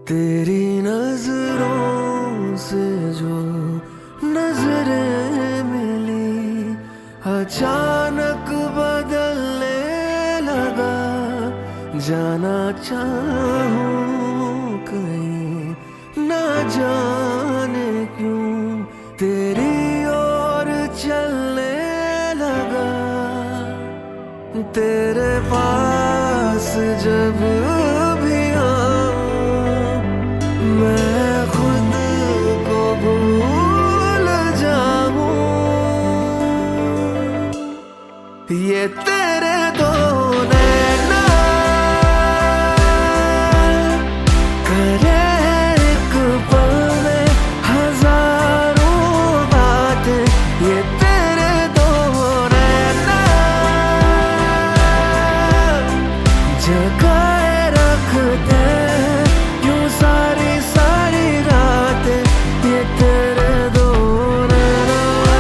तेरी नजरों से जो नजरें मिली, अचानक बदलने लगा। जाना चाहूं कहीं ना जाने क्यों, तेरी ओर चलने लगा। तेरे पास जब भी आऊं, मैं खुद को भूल जाऊं। ये तेरे दो नैना करे एक पल में हजारों बातें। ये तेरे दो नैना जगाए रखते हैं यूं सारी सारी रातें। ये तेरे दो नैना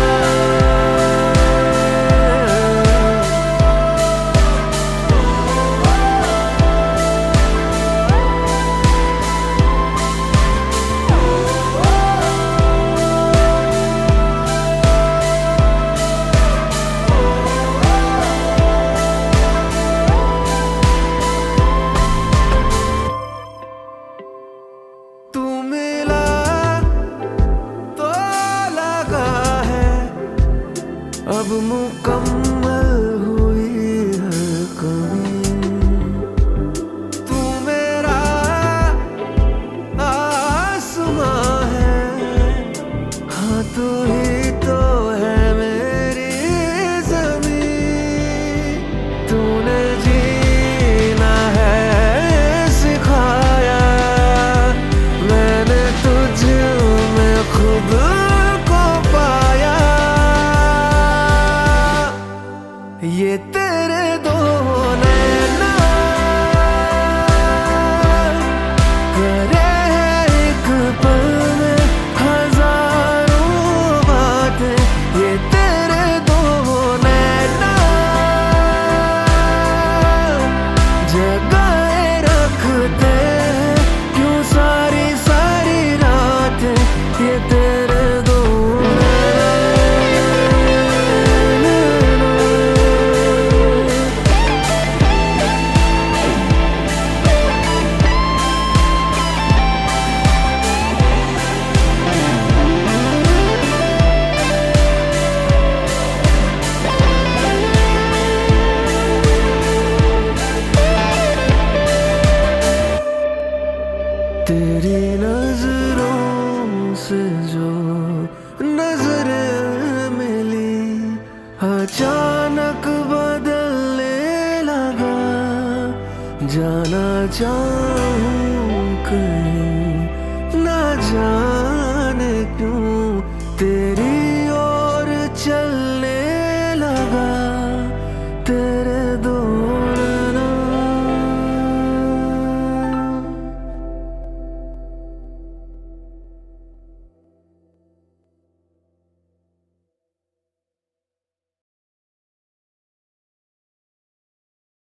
तू मिला तो लगा है, अब मुकम्मल हुई हर कमी। तू मेरा आसमां है, हाँ तू ही तो है मेरी ज़मीं। तूने जीना है सिखाया, मैंने तुझ में खुद को पाया। ये तेरे दो नैना करे एक पल में हजारों बातें। ये तेरे दो नैना जगाए रखते हैं क्यों सारी सारी रातें। ये तेरे दो तेरी नजरों से जो नजरें मिली, अचानक बदलने लगा। जाना चाहूं कहीं ना जा